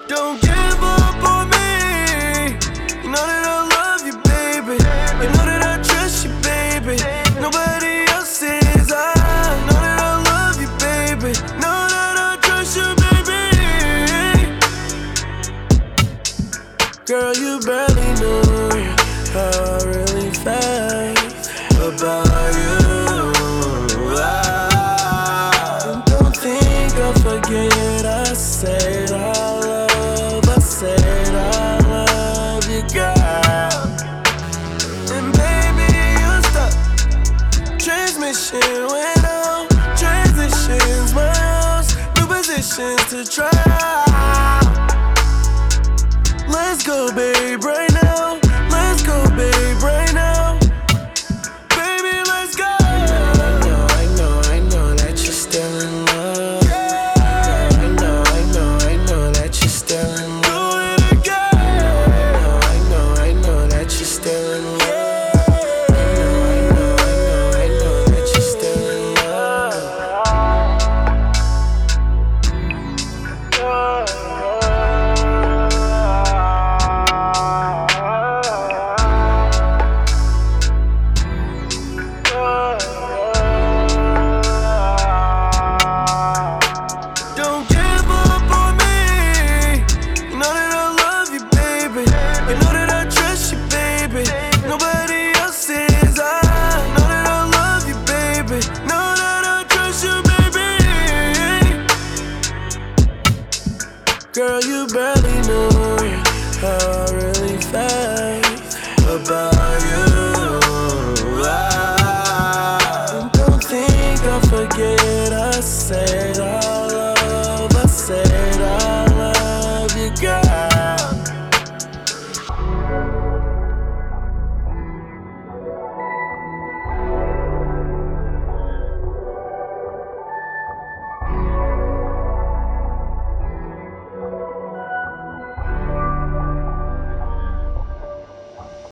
Don't give up on me. You know that I love you, baby. You know that I trust you, baby. Nobody else is. I know that I love you, baby. Know that I trust you, baby. Girl, you barely know how I really felt about you. Don't think I'll forget. I said I said I love you, girl. And baby, you stuck. Transmission went out. Transitions, my house. New positions to try. Let's go, babe, right now. Let's go, babe, right now. Baby, let's go. I know that you're still in love. I know that you're still in love. Do it again. I know that you're still in love. I know that you're still in Don't give up on me. You know that I love you, baby. You know that I trust you, baby. Nobody else is. I know that I love you, baby. Know that I trust you, baby. Girl, you barely know how I really felt about you.